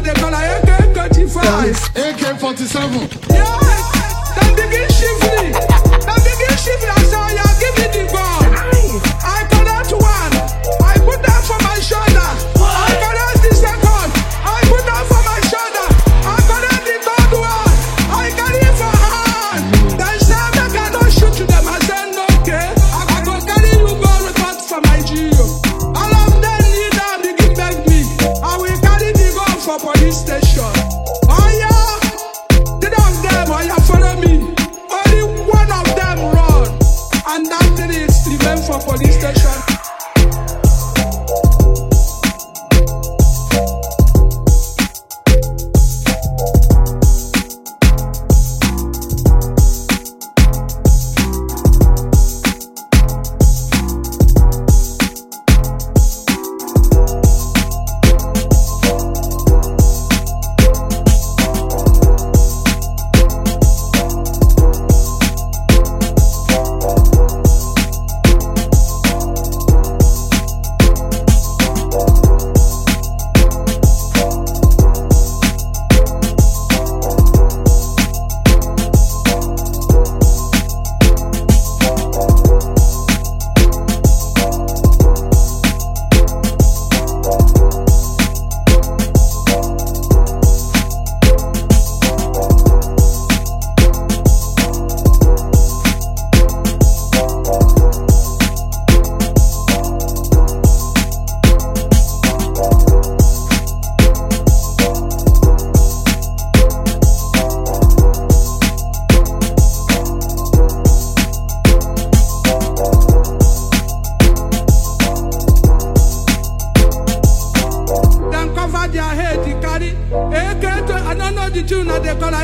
they call a AK-35. AK-47. Yeah, them begin shivering. Them begin shivering. I say, yeah, give me the gun. I collect one. I put that for my shoulder. I collect the second. I put that for my shoulder. I collect the third one. I carry it for hand. They say, make I don't shoot to them. I say, no, okay. I go carry you go report for my GO. All of them need them, begin beg me. I will carry the gun for police station. Oh yeah, three of them, oh yeah, follow me. Only one of them run, and that thing is remain for police station. The tune that they call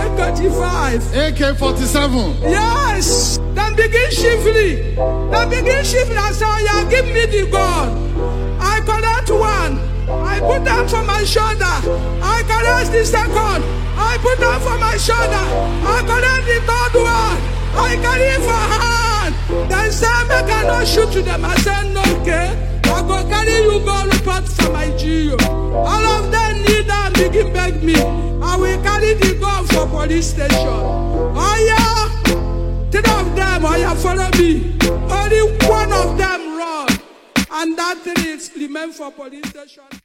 AK-35. AK-47. Yes, them begin shivering. Them begin shivering. I say, yeah, give me the gun. I collect one. I put them for my shoulder. I collect the second. I put them for my shoulder. I collect the third one. I carry it for hand. They say, make I not shoot to them. I say, no, okay. I go carry you go report for my GO. All of them need them, begin beg me. I will carry the gun for police station. Oh yeah, three of them, oh yeah, follow me. Only one of them run, and that thing is remain for police station.